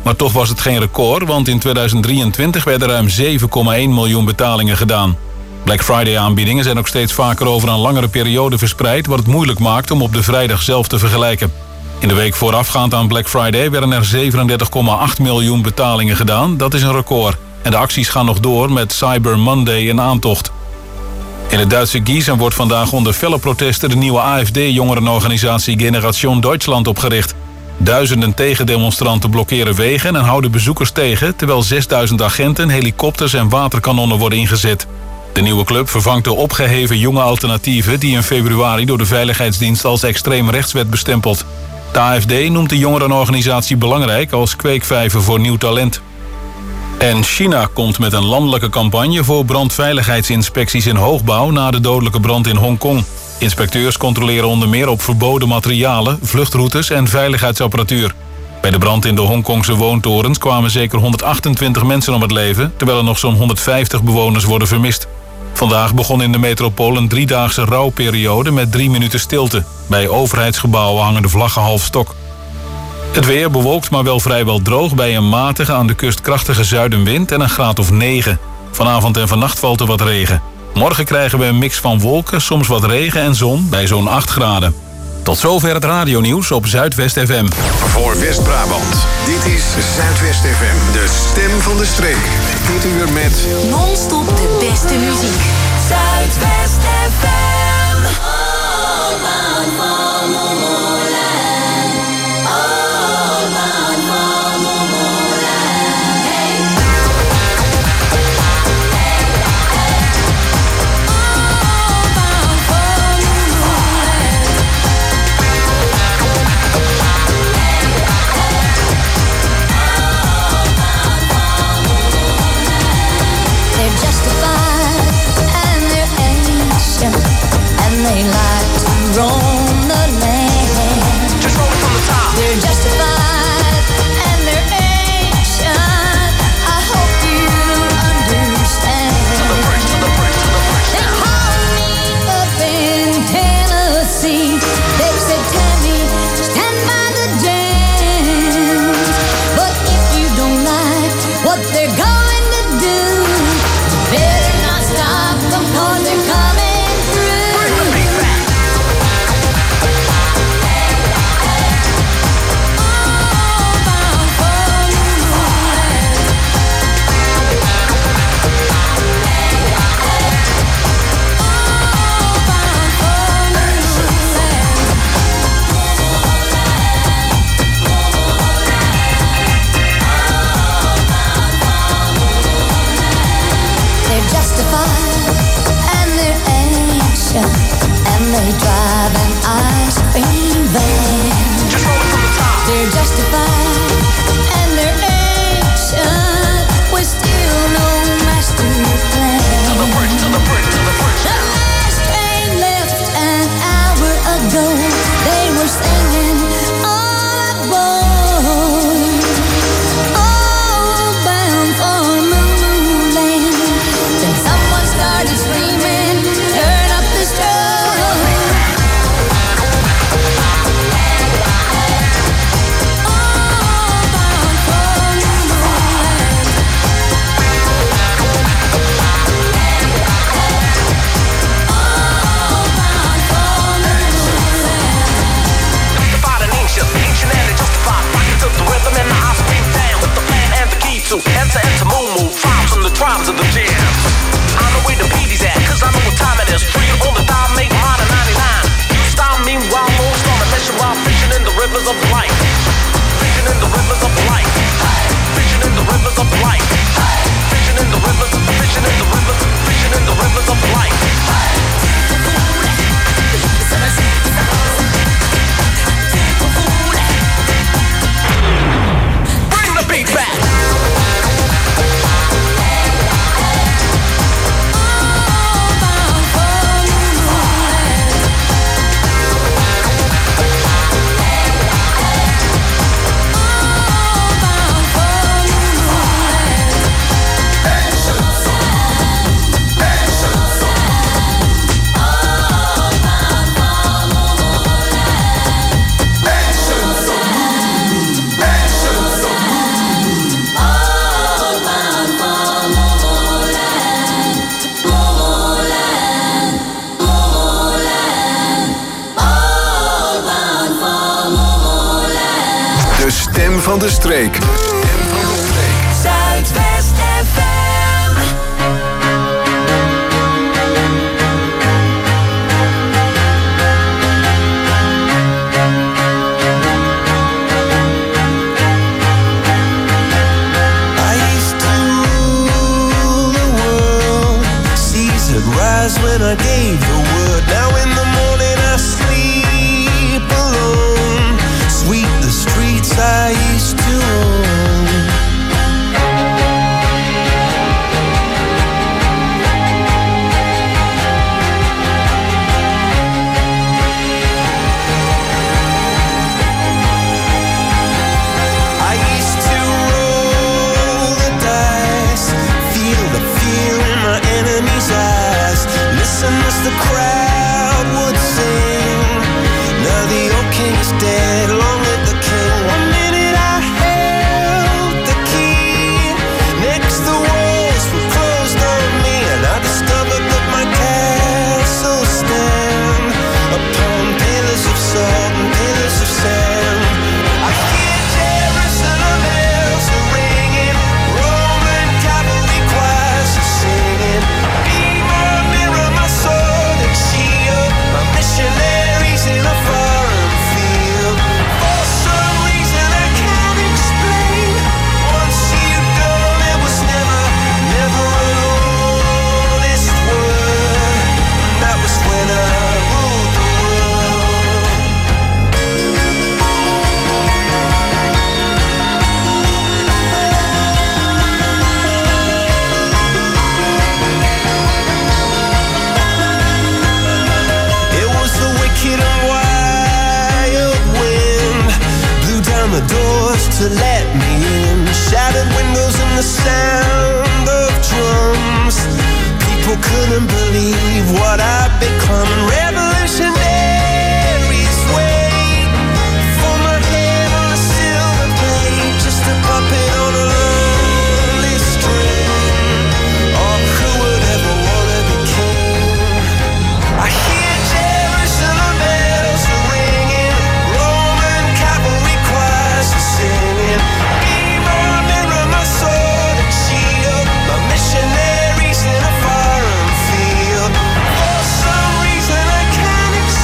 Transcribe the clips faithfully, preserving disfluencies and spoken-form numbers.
Maar toch was het geen record, want in tweeduizend drieëntwintig werden ruim zeven komma één miljoen betalingen gedaan. Black Friday-aanbiedingen zijn ook steeds vaker over een langere periode verspreid, wat het moeilijk maakt om op de vrijdag zelf te vergelijken. In de week voorafgaand aan Black Friday werden er zevenendertig komma acht miljoen betalingen gedaan. Dat is een record. En de acties gaan nog door met Cyber Monday in aantocht. In het Duitse Gießen wordt vandaag onder felle protesten de nieuwe A F D-jongerenorganisatie Generation Deutschland opgericht. Duizenden tegendemonstranten blokkeren wegen en houden bezoekers tegen, terwijl zesduizend agenten, helikopters en waterkanonnen worden ingezet. De nieuwe club vervangt de opgeheven jonge alternatieven die in februari door de Veiligheidsdienst als extreem rechts werd bestempeld. De A F D noemt de jongerenorganisatie belangrijk als kweekvijver voor nieuw talent. En China komt met een landelijke campagne voor brandveiligheidsinspecties in hoogbouw na de dodelijke brand in Hongkong. Inspecteurs controleren onder meer op verboden materialen, vluchtroutes en veiligheidsapparatuur. Bij de brand in de Hongkongse woontorens kwamen zeker honderdachtentwintig mensen om het leven, terwijl er nog zo'n honderdvijftig bewoners worden vermist. Vandaag begon in de metropool een driedaagse rouwperiode met drie minuten stilte. Bij overheidsgebouwen hangen de vlaggen half stok. Het weer bewolkt, maar wel vrijwel droog bij een matige aan de kust krachtige zuidenwind en een graad of negen. Vanavond en vannacht valt er wat regen. Morgen krijgen we een mix van wolken, soms wat regen en zon bij zo'n acht graden. Tot zover het radionieuws op Zuidwest F M. Voor West-Brabant, dit is Zuidwest F M, de stem van de streek. Dit uur met non-stop de beste muziek. Zuidwest F M. Oh, man, man, man, man. And they like to roam the land. Just roll it from the top. They're justified and they're ancient. I hope you understand. To the bridge, to the bridge, to the bridge. They called me up in Tennessee. They said, Tammy, stand by the dance. But if you don't like what they're going to do, you better not stop them 'cause they're coming. And they drive an ice cream van. Just roll it from the top. They're justified and they're ancient. With still no master plan. To the bridge, to the bridge, to the bridge. The last train left an hour ago. They were singing all aboard, all bound for Moonland. Then someone started screaming, turn up the strobe. Oh, de streek. Stem van de streek. Zuidwest F M. When I gave the word, now in the morning I sleep alone. Sweep the streets I used to own. I used to roll the dice, feel the fear in my enemy's eyes. Listen as the crowd would sing. Now the old king is dead, long live the king. One minute I held the key. Next the walls were closed on me, and I discovered that my castle stand upon pillars of salt and pillars of sand. I hear Jerusalem bells are ringing, Roman cavalry choirs are singing. Be my mirror, my sword and shield, my missionaries in a foreign field. For some reason I can't explain, once you go there was never, never an honest word. And that was when I ruled the world. It was the wicked and wild wind, blew down the doors to let me in. Shattered windows and the sound of drums. People couldn't believe what I'd become. Revolutionaries wait for my head on a silver plate, just a puppet on a lonely string. Oh, who would ever wanna be king? I hear Jerusalem bells are ringing, Roman cavalry choirs are singing. Be my mirror, my sword and shield, my missionaries in a foreign field. For some reason I can't explain,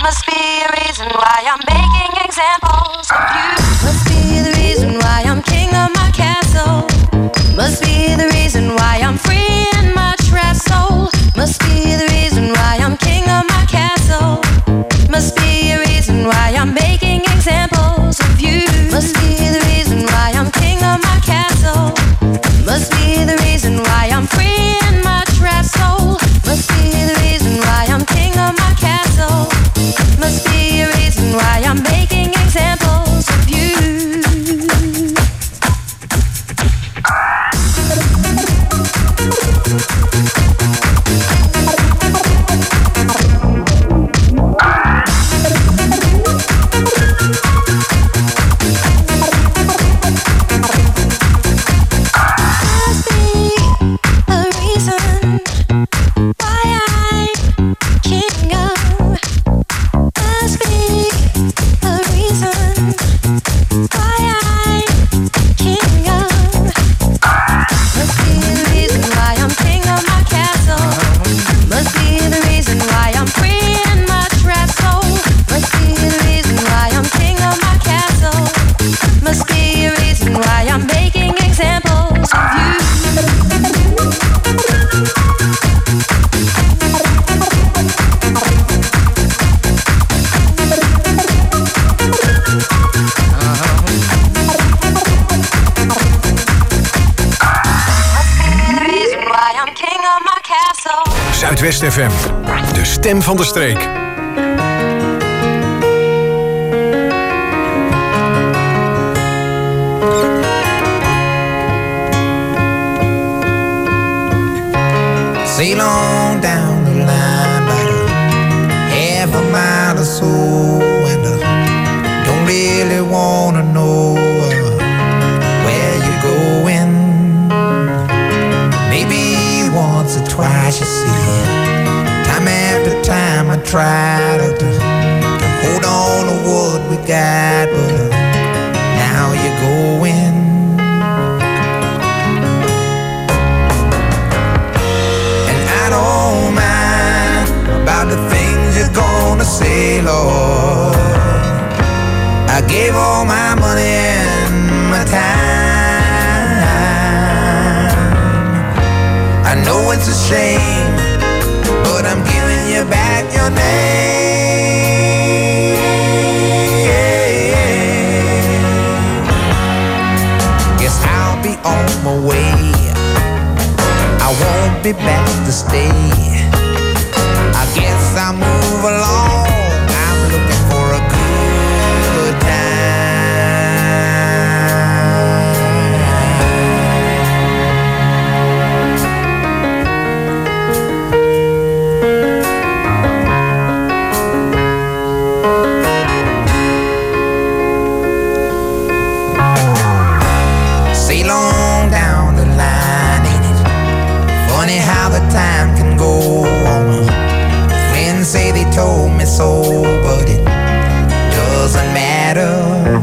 Must be a reason why I'm making examples of you. Must be the reason why I'm king of my castle. Must be the reason why I'm free in my trapped soul. Must be the reason why I'm king of my castle. Must be a reason why I'm making examples of you. Must be the reason why I'm king of my castle. Must be the reason why I'm free in my trapped soul. Must be the reason why I'm king of my castle. Must be a reason why I'm making examples of you. Zuidwest F M, de stem van de streek. Sail on down the line by the half a mile or so, and uh, don't really wanna know uh, where you're going. Maybe once or twice you see, time after time I try to, to, to hold on to what we got, but uh, now you're going. And I don't mind about the things you're gonna say, Lord. I gave all my money and my time. I know it's a shame, but I'm giving you back your name. Guess I'll be on my way. I won't be back to stay. I guess I'll move along. I'm looking for a good time. How the time can go on. Friends say they told me so, but it doesn't matter.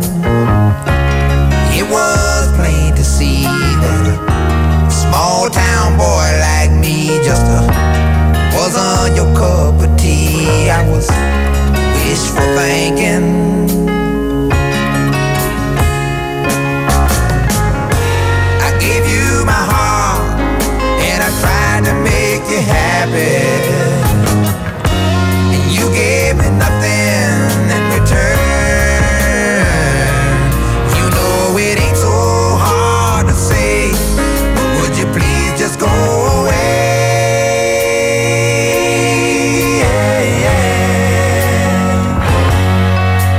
It was plain to see that a small town boy like me just uh, wasn't your cup of tea. I was wishful thinking. I gave you my heart and I tried to make you happy, and you gave me nothing in return. You know it ain't so hard to say, but would you please just go away? Yeah, yeah.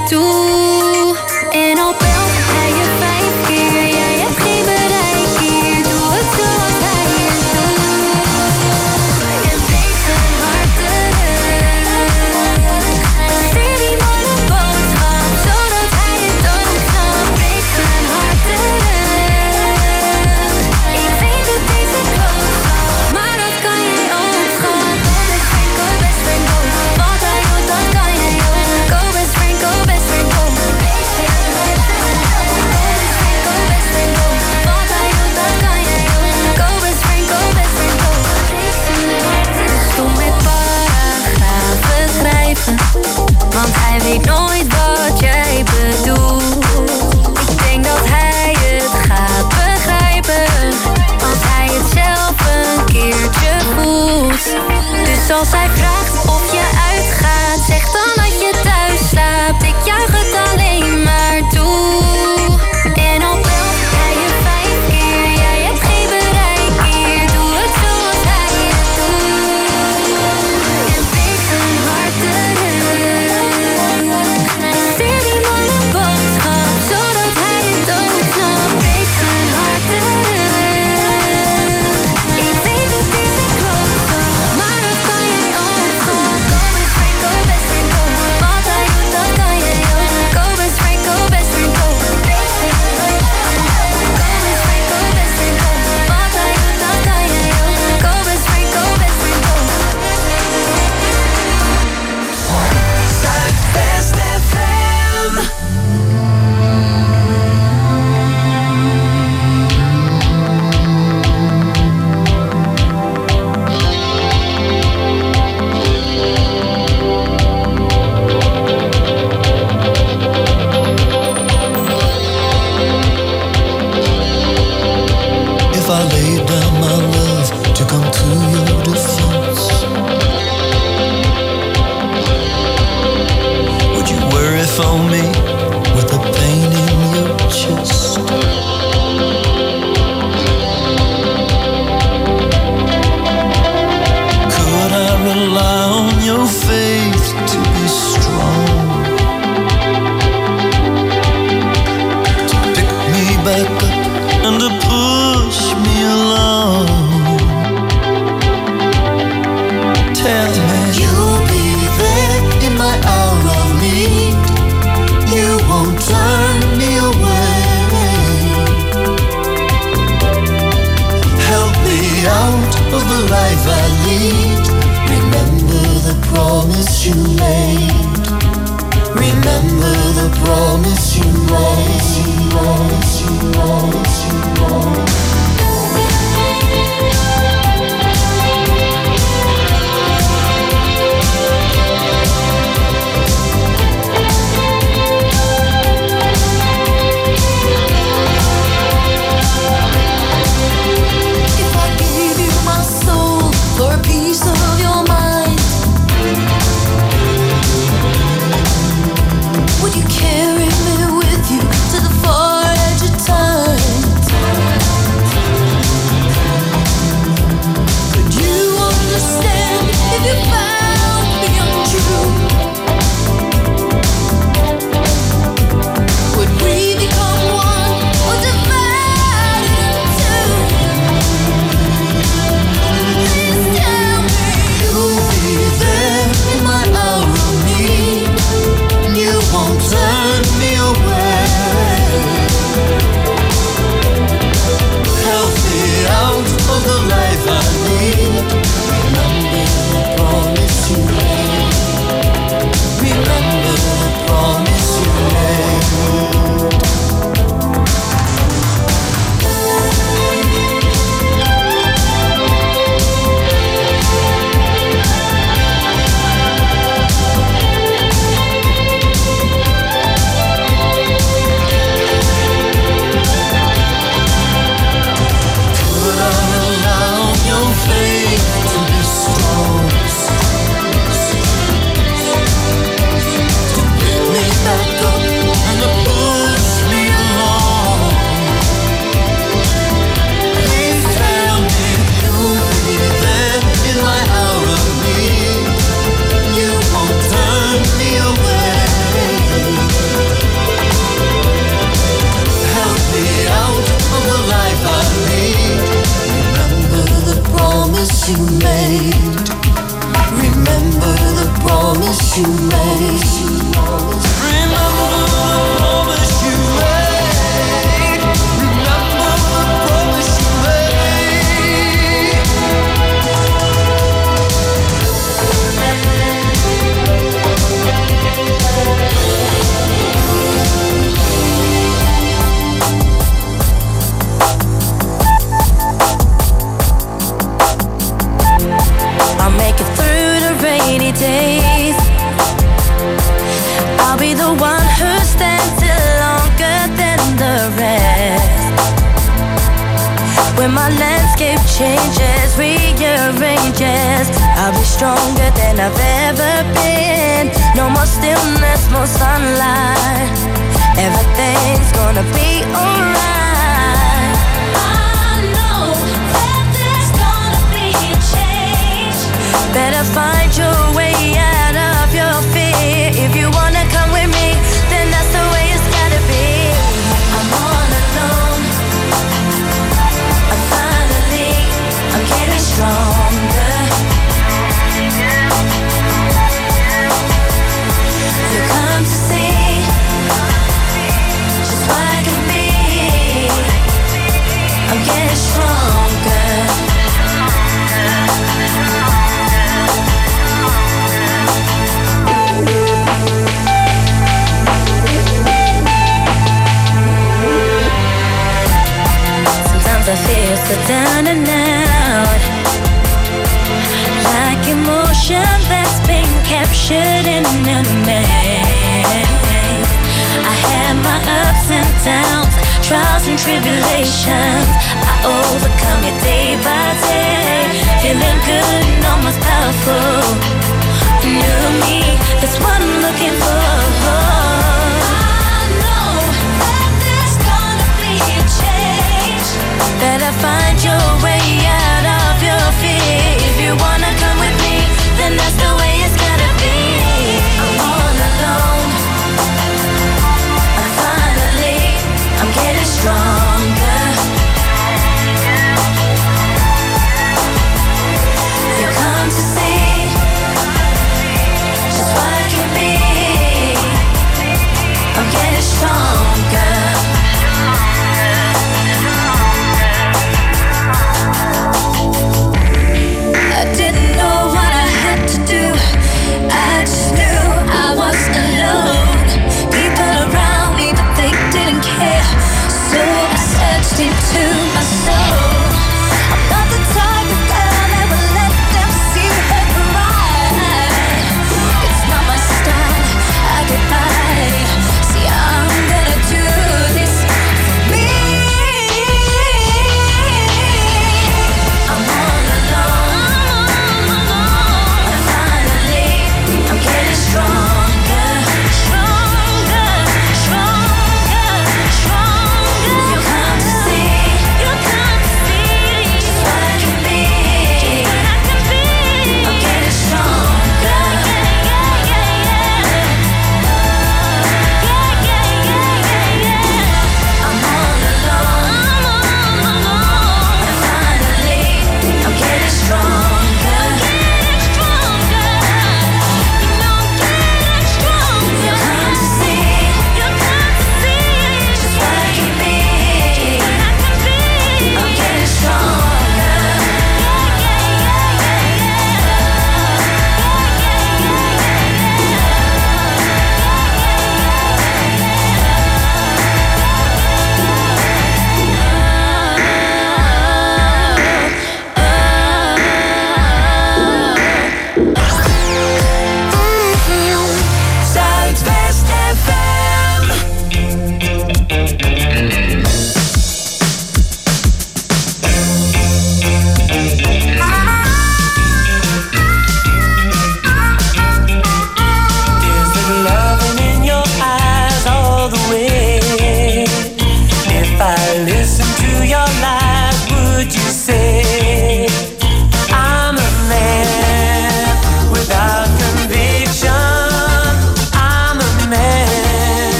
toe. En al belt hij je vijf keer, jij hebt geen bereik hier. Doe het zoals hij het doet. En breek zijn hart terug. Stuur die man een boodschap, zodat hij het ook snapt. Breek zijn hart terug. Ik weet het is een klootzak, maar dat kan jij ook, schat. Go best friend, go, best friend, go. Wat hij doet, dat kan jij ook. Go best friend, go, best friend, go. Go best friend, go, best friend, go. Wat hij doet, dat kan jij ook. Go best friend, go, best friend, go. Stop met paragrafen schrijven, want hij weet nooit wat jij bedoelt. Ik denk dat hij het gaat begrijpen, als hij het zelf een keertje voelt. Dus als hij vraagt of je uitgaat, zeg dan dat je thuis slaapt. Ik juich het alleen maar toe. En al belt hij je vijf keer, jij hebt geen bereik hier. Doe het zoals hij het doet. En breek zijn hart terug. Stuur die man een boodschap, zodat hij het ook snapt. Breek zijn hart terug. Ik weet het is een klootzak, maar dat kan jij ook, schat. Go best friend, go, best friend, go. Wat hij doet, dat kan jij ook. Go best friend, go, best friend, go. Go best friend, go, best friend, go. Wat hij doet, dat kan jij ook. Go best friend, go, best friend, go. Zuidwest F M. If I laid down my love to come to your defense, would you worry for me with the pain in your chest? Could I rely on your faith to be strong, to pick me back up and to push me along? Tell me you'll be there in my hour of need. You won't turn me away. Help me out of the life I lead. Remember the promise you made. Remember the promise you made. Promise you made. Promise you made. If I gave you my soul for a piece of your mind, would you carry me with you to the far edge of time? you made. Remember the promise you made. Remember the promise you made. Remember the promise you made. I'll make it through the rainy days. I'll be the one who stands still longer than the rest. When my landscape changes, rearranges, I'll be stronger than I've ever been. No more stillness, more sunlight. Everything's gonna be alright. I know that there's gonna be a change. Better find your way out of your fear. If you wanna come with me, then that's the way it's gotta be. I'm all alone. I'm finally, I'm getting stronger. You come to see just what I can be. I'm getting stronger. Sometimes I feel so down and out, like emotion that's been captured in a maze. I had my ups and downs, trials and tribulations. I overcome it day by day, feeling good and almost powerful. New me, that's what I'm looking for. I know that there's gonna be a change. Better find your way out of your fear. If you wanna come with me, then that's the way it's gotta be. I'm all alone. I'm finally, I'm getting stronger. You come to see just what I can be.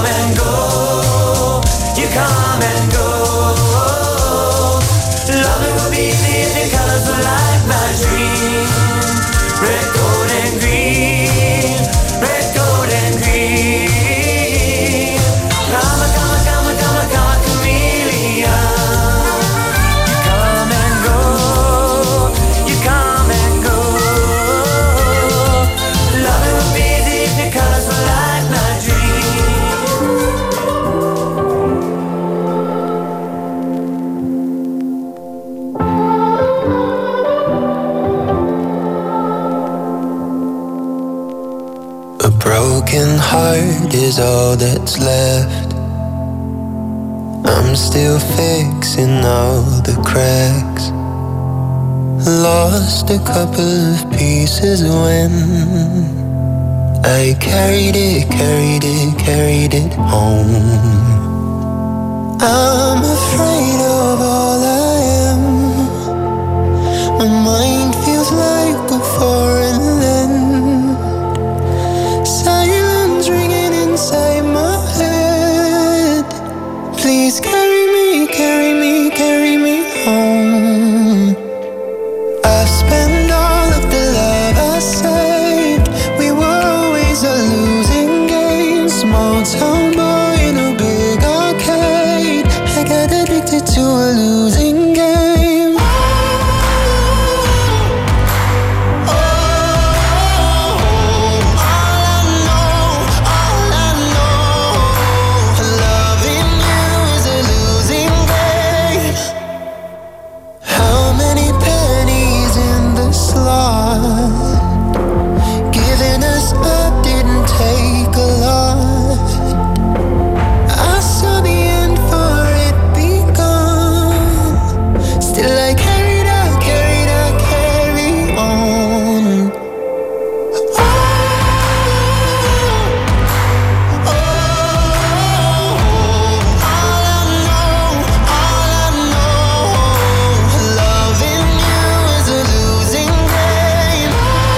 and go, you come and go. Love it would be easy if your colors were like my dream. Red, gold, and green. Red, gold, and green. Come, come, come, come, come, chameleon. You come and go, you come and go. Love it would be easy if your colors were like my dream. A broken heart is all that's left. I'm still fixing all the cracks. Lost a couple of pieces when I carried it, carried it, carried it home. I'm afraid of all I am. My mind feels like a foreign land. Silence ringing inside my head. Please carry me, carry me, carry me home. I spent all of the love I saved. We were always a losing game. Small town boy in a big arcade. I got addicted to a losing game. Giving us up didn't take a lot. I saw the end for it begun. Still I carried, I carried, I carry on. Oh, oh, all I know, all I know, loving you is a losing game.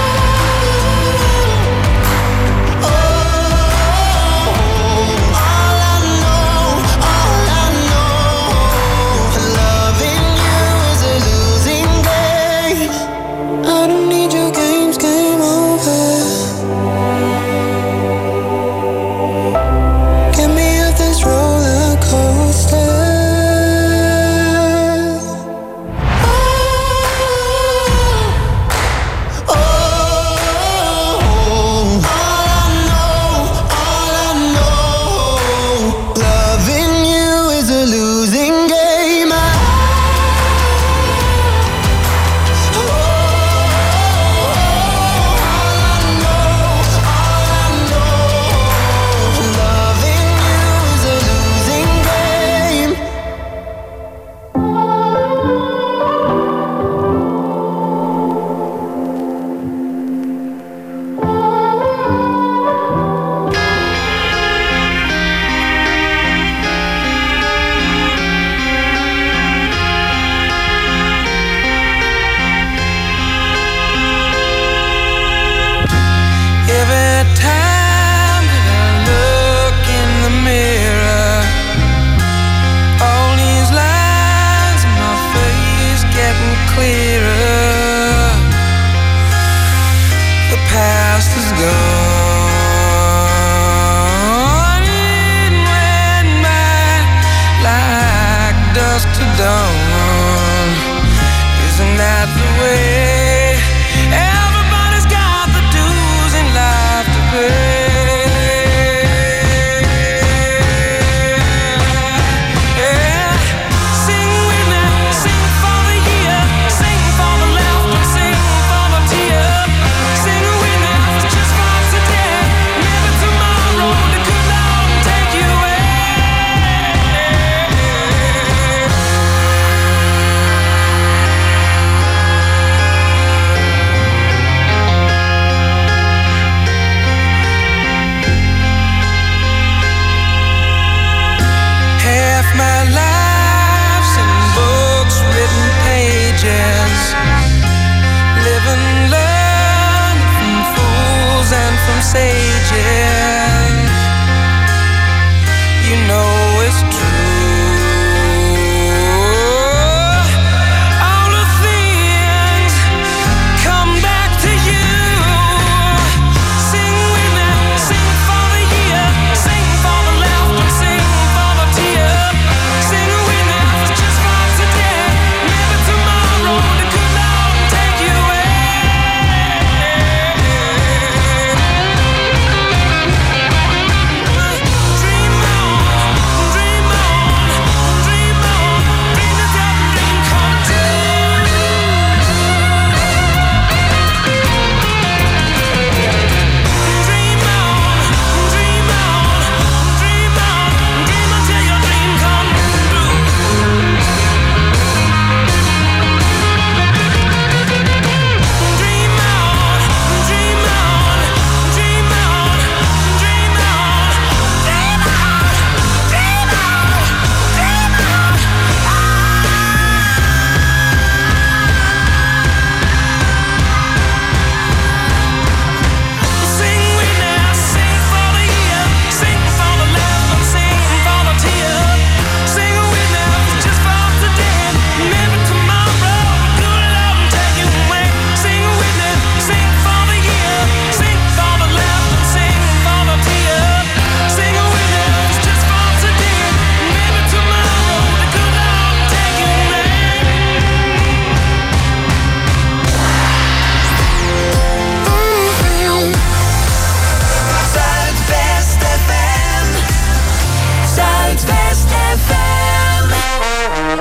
Oh, all I know, all I know, loving you is a losing game. I don't need your games, game over. Get me off this roller coaster. Oh, oh, all I know, all I know, loving you is a losing game. I, oh, all I know, all I know, loving you is a losing game. Every time that I look in the mirror, all these lines in my face getting clearer. The past is gone. It went by like dusk to dawn. Isn't that the way? Everybody's got the dues in life to pay. Yeah. Sing with me, sing for the year, sing for the laughter, sing for the tear. Sing with me, just for today. Maybe tomorrow the good Lord will take you away. Half my life's in books, written pages. Live and learn from fools and from sages.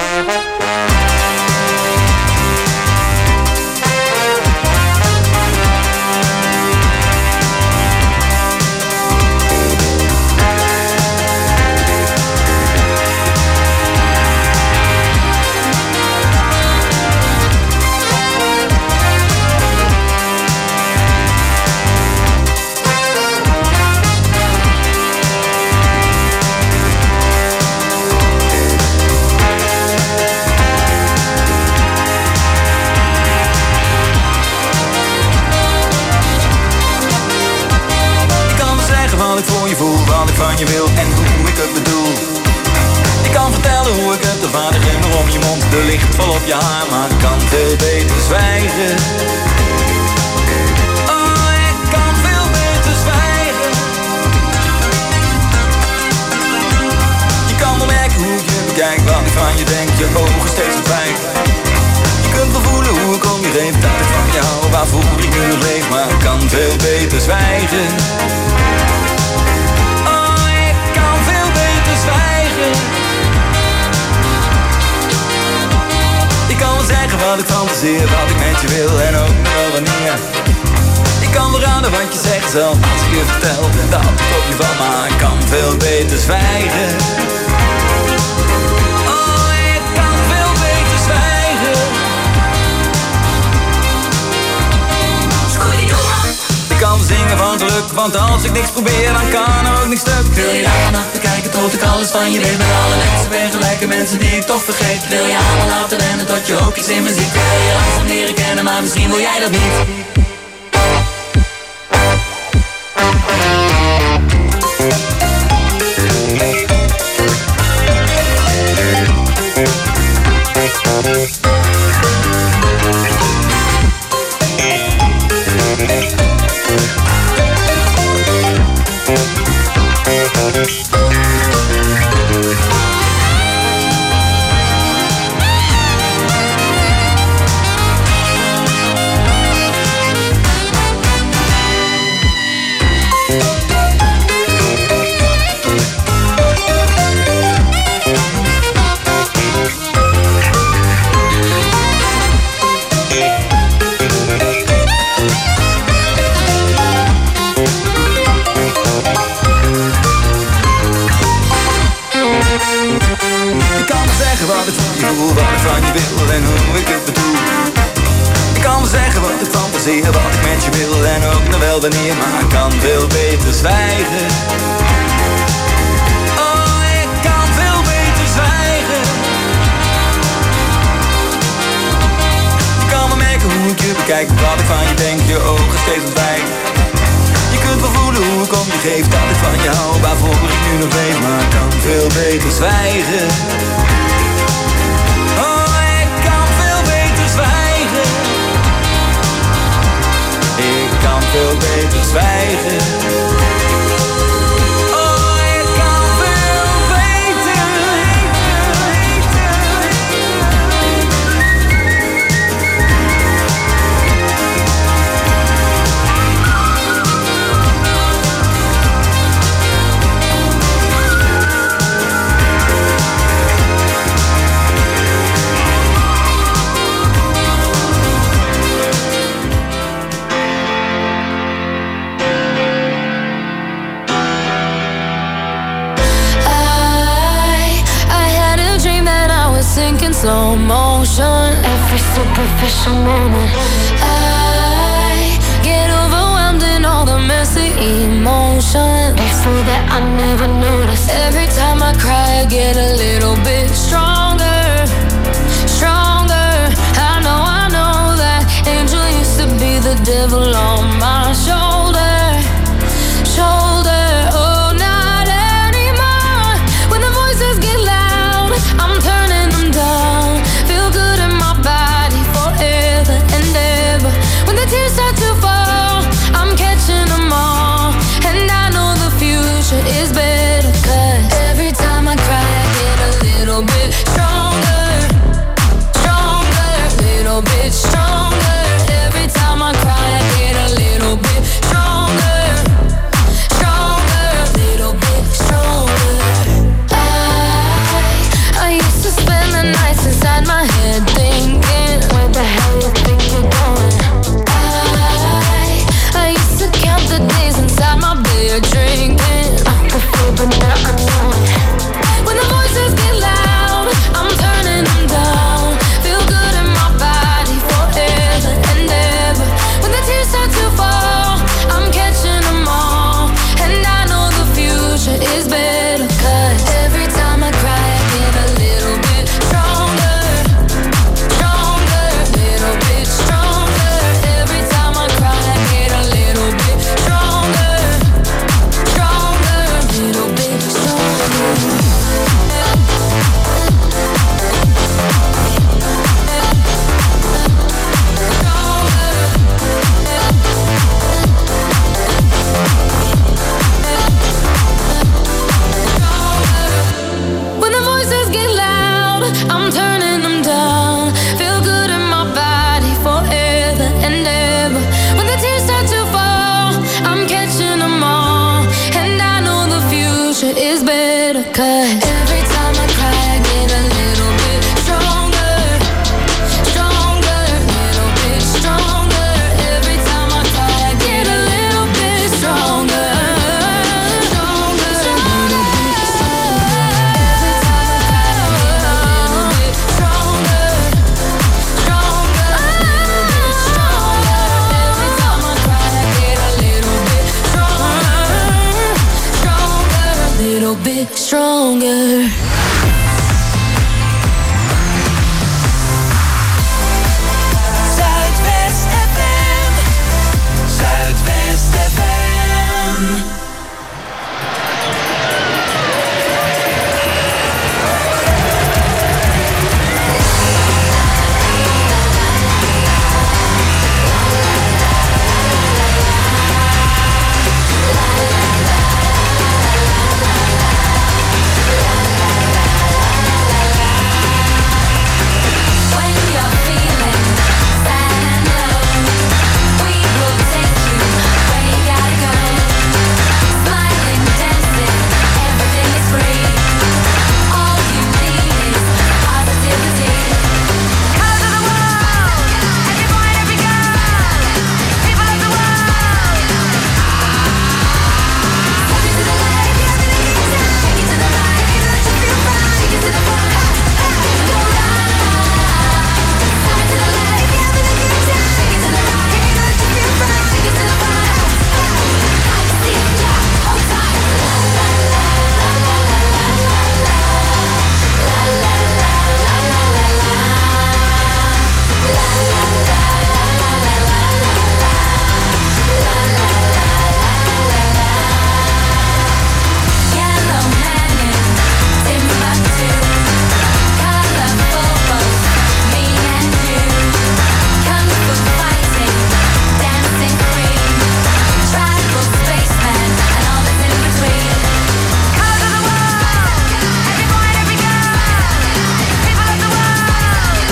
van je wil en hoe ik het bedoel. Ik kan vertellen hoe ik het, de vader glimmer om je mond, de licht vol op je haar, maar ik kan veel beter zwijgen. Oh, ik kan veel beter zwijgen. Je kan wel merken hoe ik je bekijk, wat ik van je denk, je ogen steeds verdwijnt. Je kunt wel voelen hoe ik om je heen, dat ik van jou, waarvoor ik nu nog leef, maar ik kan veel beter zwijgen. Ik kan wel zeggen wat ik fantaseer, wat ik met je wil en ook nog wel wanneer. Ik kan wel raden wat je zegt zelf als ik je vertel dat ik op je val, maar ik kan veel beter zwijgen. Oh, ik kan veel beter zwijgen. Ik kan wel zingen van geluk, want als ik niks probeer dan kan er ook niks stuk. Wil je daar vannacht bekijken tot ik alles van je weet, met alle mensen vergelijken, mensen die ik toch vergeet. Wil je allemaal laten rennen tot je ook iets in me ziet. Wil je langzaam leren kennen, maar misschien wil jij dat niet. Wat ik met je wil en ook nog wel wanneer, maar ik kan veel beter zwijgen. Oh, ik kan veel beter zwijgen. Je kan wel merken hoe ik je bekijk, wat ik van je denk, je ogen steeds ontwijk. Je kunt wel voelen hoe ik om je geef, dat ik van je hou, waarvoor ik nu nog leef, maar ik kan veel beter zwijgen. Oh, ik kan veel beter zwijgen. Ik kan veel beter zwijgen. Oh, ik kan veel beter. In slow motion, every superficial moment, I get overwhelmed in all the messy emotions. It's so that I never notice. Every time I cry, I get a little bit stronger, stronger. I know, I know that angel used to be the devil on my shoulder, shoulder. Oh, not anymore. When the voices get loud, I'm turning down. Feel good in my body forever and ever. When the tears start to fall, I'm catching them all. And I know the future is better, 'cause every time I cry I get I'm turning them down. Feel good in my body forever and ever. When the tears start to fall, I'm catching them all. And I know the future is better, 'cause every time I cry I get a little bit stronger. Stronger, little bit stronger. Every time I cry I get a little bit stronger. Stronger, little bit stronger. Every time I cry I get a little bit stronger. Stronger, little bit stronger. Every time I cry I get a little bit stronger. Stronger, little bit stronger. Zuidwest F M. Zuidwest F M. When you're feeling sad and low, we will take you where you gotta go. Smiling, dancing, everything is free. All you need is positivity. Colors of the world, every boy and every girl, people of the world. Take it to the light, take it to the light, let you feel fine. Take it to the front, go right. Side to the light, have a good time. Take it to the right, let you feel fine. Take it to the front, I see ya, hold tight. La la la la la la la la. La la la la la la la. La la la la la la la la. La la la la la la. Yellow man in Timbuktu. Colorful both me and you. Kung fu fighting, dancing queen. Tribal spaceman and all that's in between. Colors of the world, every boy and every girl, people of the world.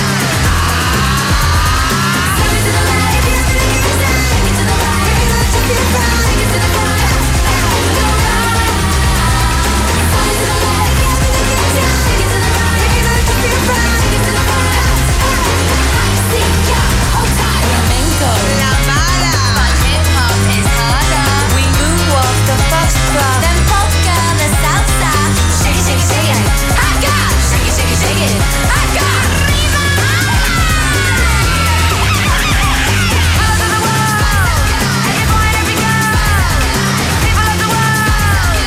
Take it to the light, take it to the right, let you feel fine. Take it to the front, go right. Side to the light, have a good time. Take it to the right, let you feel fine. Take it to the front, I see ya, hold tight. Flamenco, la mala, but hip hop is harder. We moonwalk the foxtrot, then polka the salsa. Shake it, shake it, shake it. I got shake it, shake it, shake it. I got arriba. Colors of the world, every boy and every girl, people of the world.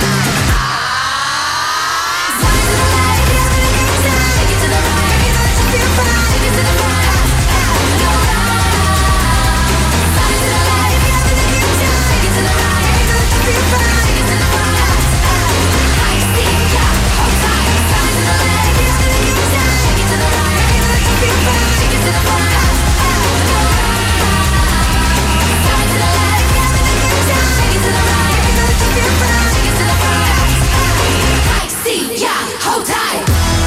Side to the light, have a good time. Take it to the right, let you feel fine. Take it to the front, go right. Side to the light, have a good time. Take it to the right, let you feel fine. Take it to the front, I see ya, hold tight. Side to the light, have a good time. Take it to the right, let you feel fine. Take it to the front, go right. Side to the light, have a good time. Take it to the right, let you feel fine. Take it to the front, I see ya, hold tight.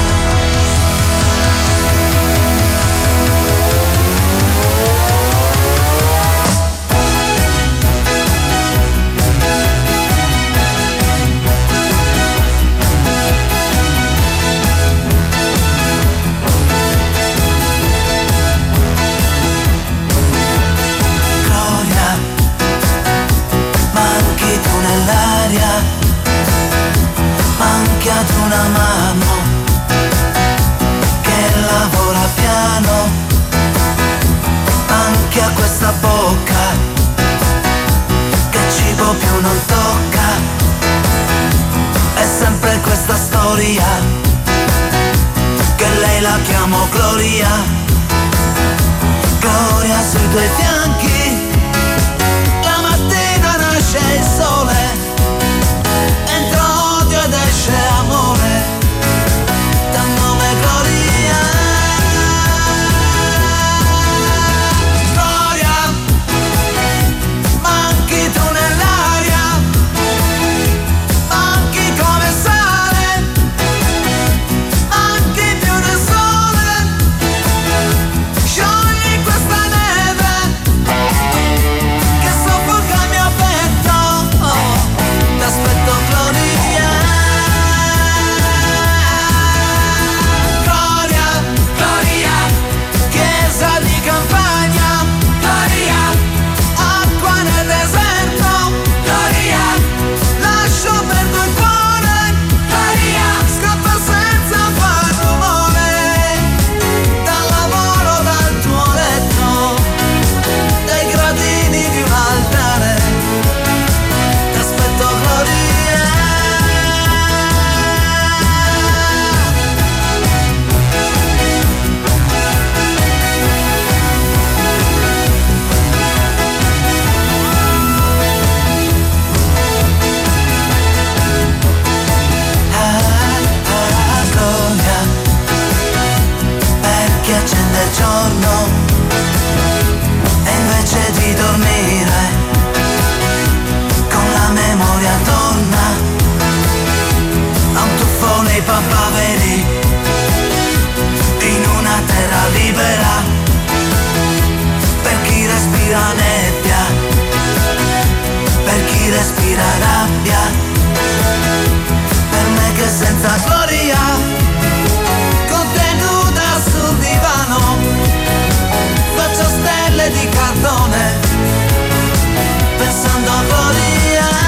Gloria, manchi tu nell'aria, manchi ad una mano che lavora piano, anche a questa bocca che cibo più non tocca. È sempre questa storia che lei la chiamo Gloria. Gloria sui tuoi fianchi, la mattina nasce il sole, entra odio ed esce amore, dal nome Gloria. Gloria, manchi tu nell'aria, manchi come sale, manchi più del sole. a Paveli, in una terra libera, per chi respira nebbia, per chi respira rabbia, per me che senza gloria, contenuta sul divano, faccio stelle di cartone, pensando a gloria.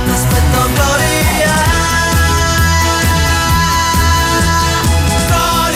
Gloria,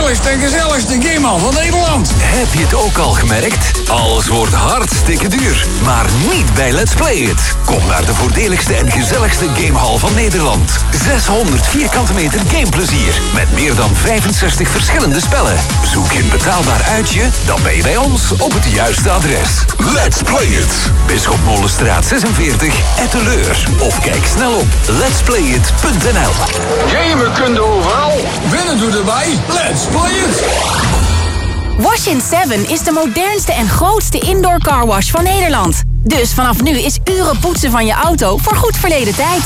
coolste en gezelligste gamehal van Nederland. Heb je het ook al gemerkt? Alles wordt hartstikke duur. Maar niet bij Let's Play It. Kom naar de voordeligste en gezelligste gamehal van Nederland. zeshonderd vierkante meter gameplezier. Met meer dan vijfenzestig verschillende spellen. Zoek je een betaalbaar uitje? Dan ben je bij ons op het juiste adres. Let's Play It. Bisschopmolenstraat zesenveertig, Etteleur. Of kijk snel op letsplayit punt n l. Gamen kun je overal. Winnen doe erbij. Let's play it. Wash in seven is de modernste en grootste indoor carwash van Nederland. Dus vanaf nu is uren poetsen van je auto voor goed verleden tijd.